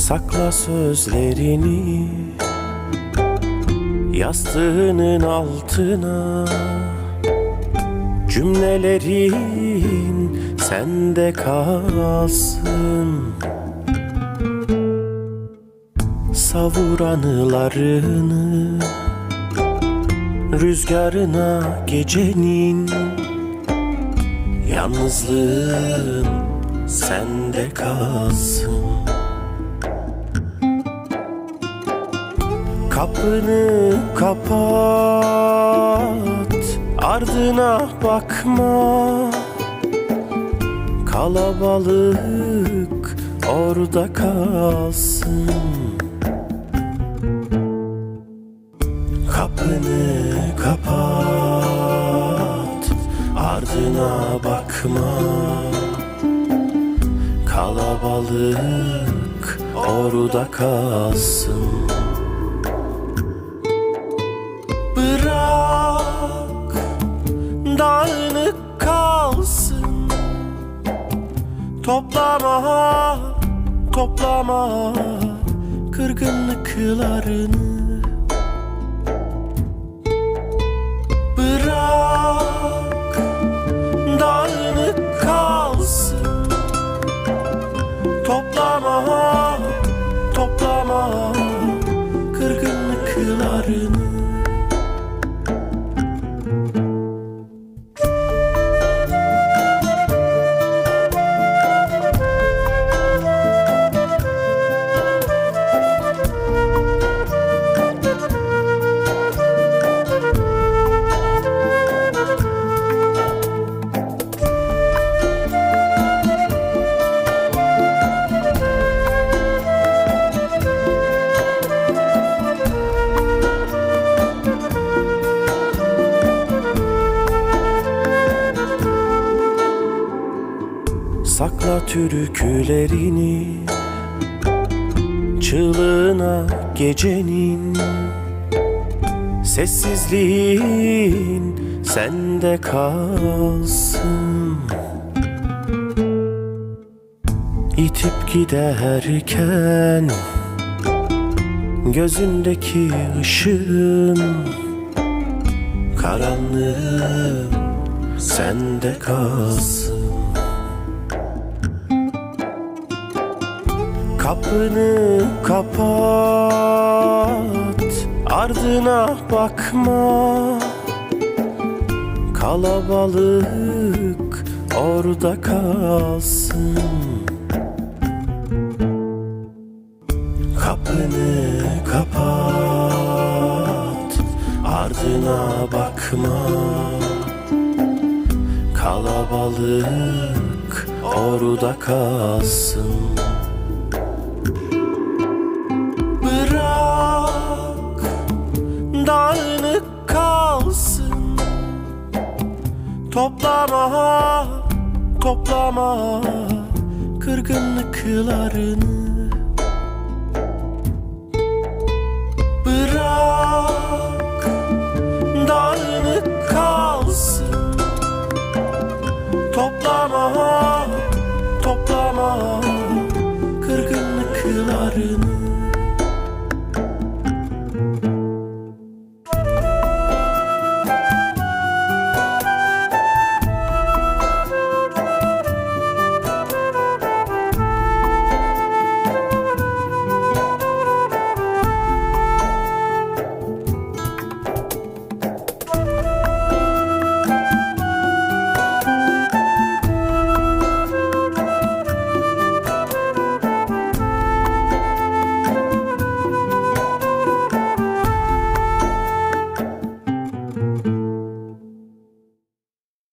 Sakla sözlerini yastığının altına, cümlelerin sende kalsın. Savur anılarını rüzgarına gecenin, yalnızlığın sende kalsın. Kapını kapat, ardına bakma. Kalabalık orada kalsın. Kapını kapat, ardına bakma. Kalabalık orada kalsın. Bırak dağınık kalsın. Toplama, toplama kırgınlıklarını. Bırak dağınık kalsın. Toplama, toplama kırgınlıklarını. Sakla türkülerini çığlığına gecenin, sessizliğin sende kalsın. İtip giderken gözündeki ışığın, karanlığın sende kalsın. Kapını kapat, ardına bakma. Kalabalık orada kalsın. Kapını kapat, ardına bakma. Kalabalık orada kalsın. Bırak dağınık kalsın. Toplama, toplama kırgınlıklarını. Bırak dağınık kalsın. Toplama, toplama kırgınlıklarını.